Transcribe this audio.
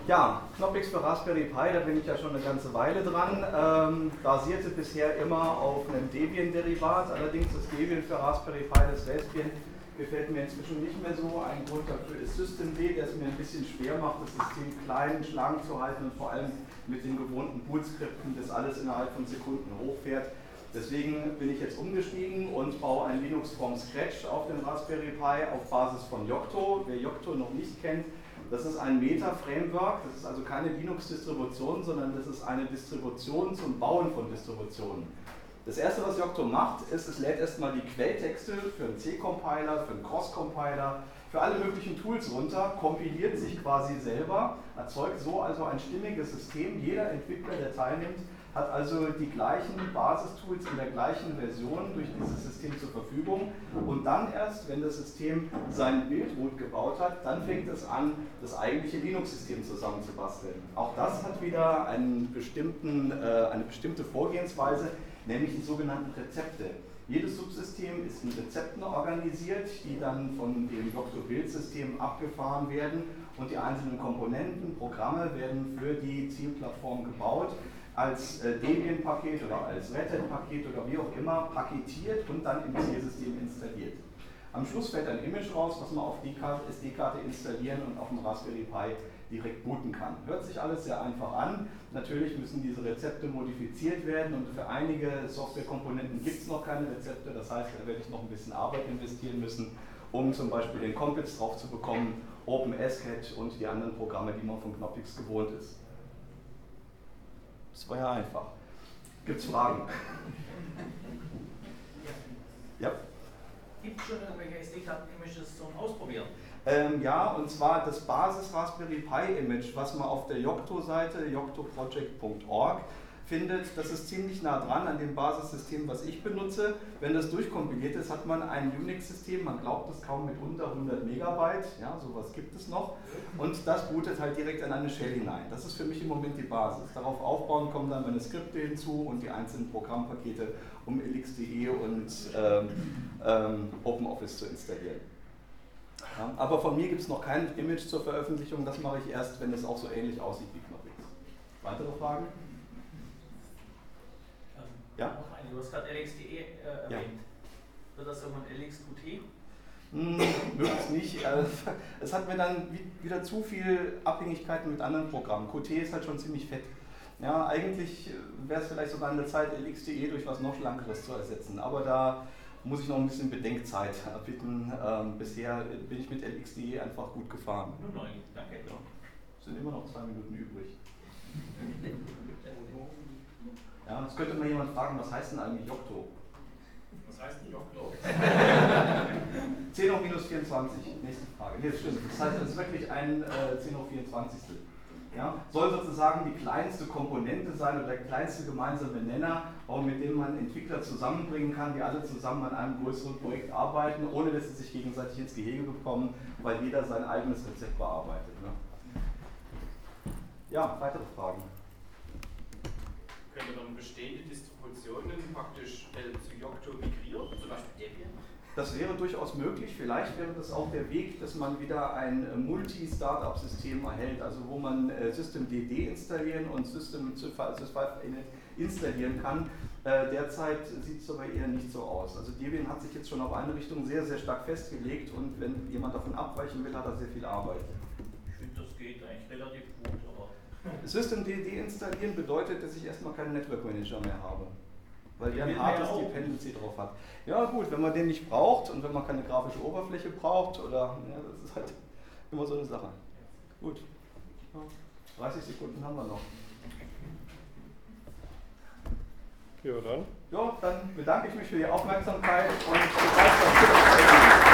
Ja, Knoppix für Raspberry Pi, da bin ich ja schon eine ganze Weile dran. Basierte bisher immer auf einem Debian-Derivat, allerdings das Debian für Raspberry Pi, das Raspbian, gefällt mir inzwischen nicht mehr so. Ein Grund dafür ist Systemd, der es mir ein bisschen schwer macht, das System klein, schlank zu halten und vor allem mit den gewohnten Boot-Skripten, das alles innerhalb von Sekunden hochfährt. Deswegen bin ich jetzt umgestiegen und baue ein Linux from Scratch auf dem Raspberry Pi auf Basis von Yocto. Wer Yocto noch nicht kennt, das ist ein Meta-Framework, das ist also keine Linux-Distribution, sondern das ist eine Distribution zum Bauen von Distributionen. Das erste, was Yocto macht, ist, es lädt erstmal die Quelltexte für einen C-Compiler, für einen Cross-Compiler, für alle möglichen Tools runter, kompiliert sich quasi selber, erzeugt so also ein stimmiges System. Jeder Entwickler, der teilnimmt, hat also die gleichen Basistools in der gleichen Version durch dieses System zur Verfügung. Und dann erst, wenn das System sein Bildroot gebaut hat, dann fängt es an, das eigentliche Linux-System zusammenzubasteln. Auch das hat wieder eine bestimmte Vorgehensweise, nämlich die sogenannten Rezepte. Jedes Subsystem ist in Rezepten organisiert, die dann von dem Yocto-Build-System abgefahren werden und die einzelnen Komponenten, Programme werden für die Zielplattform gebaut, als Debian-Paket oder als Red Hat-Paket oder wie auch immer paketiert und dann im Zielsystem installiert. Am Schluss fällt ein Image raus, was man auf die SD-Karte installieren und auf dem Raspberry Pi direkt booten kann. Hört sich alles sehr einfach an. Natürlich müssen diese Rezepte modifiziert werden und für einige Softwarekomponenten gibt es noch keine Rezepte. Das heißt, da werde ich noch ein bisschen Arbeit investieren müssen, um zum Beispiel den Compits drauf zu bekommen, OpenSCAD und die anderen Programme, die man von Knoppix gewohnt ist. Das war ja einfach. Gibt es Fragen? Ja? Gibt es schon irgendwelche SD-Karten-Images zum Ausprobieren? Ja, und zwar das Basis-Raspberry Pi-Image, was man auf der Yocto-Seite, yoctoproject.org, findet. Das ist ziemlich nah dran an dem Basissystem, was ich benutze. Wenn das durchkompiliert ist, hat man ein Unix-System, man glaubt es kaum, mit unter 100 Megabyte, ja, sowas gibt es noch. Und das bootet halt direkt an eine Shell hinein. Das ist für mich im Moment die Basis. Darauf aufbauen kommen dann meine Skripte hinzu und die einzelnen Programmpakete, um LXDE und OpenOffice zu installieren. Ja, aber von mir gibt es noch kein Image zur Veröffentlichung, das mache ich erst, wenn es auch so ähnlich aussieht wie Knoppix. Weitere Fragen? Ja? Noch eine, du hast gerade LXDE erwähnt. Ja. Wird das irgendwann LXQT? Möglichst nicht. Es hat mir dann wieder zu viel Abhängigkeiten mit anderen Programmen. Qt ist halt schon ziemlich fett. Ja, eigentlich wäre es vielleicht sogar an der Zeit, LXDE durch was noch Schlankeres zu ersetzen. Aber da muss ich noch ein bisschen Bedenkzeit erbitten. Bisher bin ich mit LXDE einfach gut gefahren. Nein, danke. Ja. Es sind immer noch 2 Minuten übrig. Ja, jetzt könnte mal jemand fragen, was heißt denn eigentlich Yocto? Was heißt denn Yocto? 10 hoch minus 24, nächste Frage. Nee, das stimmt. Das heißt, es ist wirklich ein 10 hoch 24. Ja, soll sozusagen die kleinste Komponente sein oder der kleinste gemeinsame Nenner, auch mit dem man Entwickler zusammenbringen kann, die alle zusammen an einem größeren Projekt arbeiten, ohne dass sie sich gegenseitig ins Gehege bekommen, weil jeder sein eigenes Rezept bearbeitet. Ne? Ja, weitere Fragen? Könnte man bestehende Distributionen praktisch zu Yocto migrieren, zum Beispiel Debian? Das wäre durchaus möglich. Vielleicht wäre das auch der Weg, dass man wieder ein Multi-Startup-System erhält, also wo man Systemd deinstallieren und System5 installieren kann. Derzeit sieht es aber eher nicht so aus. Also Debian hat sich jetzt schon auf eine Richtung sehr, sehr stark festgelegt und wenn jemand davon abweichen will, hat er sehr viel Arbeit. Ich finde, das geht eigentlich relativ gut, aber... Systemd deinstallieren bedeutet, dass ich erstmal keinen Network Manager mehr habe. Weil der ein Ja, hartes auch. Dependency drauf hat. Ja gut, wenn man den nicht braucht und wenn man keine grafische Oberfläche braucht, oder ja, das ist halt immer so eine Sache. Gut. Ja, 30 Sekunden haben wir noch. Ja, dann. Ja, dann bedanke ich mich für die Aufmerksamkeit und begeistert für das